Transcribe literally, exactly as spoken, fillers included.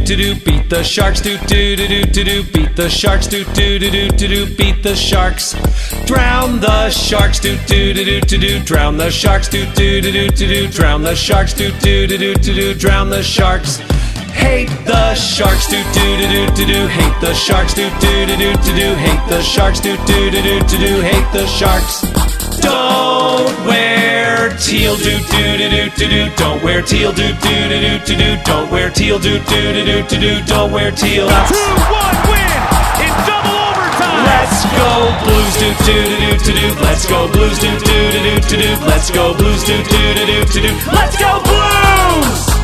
to do, beat the Sharks, do do do do do do, beat the Sharks, do do do do do do, beat the Sharks. Drown the Sharks, do do do do do do, drown the Sharks, do do do do do do, drown the Sharks, do do do do do do, drown the Sharks. Hate the Sharks, do do do do do do, hate the Sharks, do do do do do do, hate the Sharks, do do do do do do, hate the Sharks. Don't wear teal, do do do do do do, don't wear teal, do do do do do do, don't wear teal, do do do do do do, don't wear teal. two one win in double overtime. Let's go Blues, do do do do do, let's go Blues, do do do do do, let's go Blues, do do do do do, let's go Blues.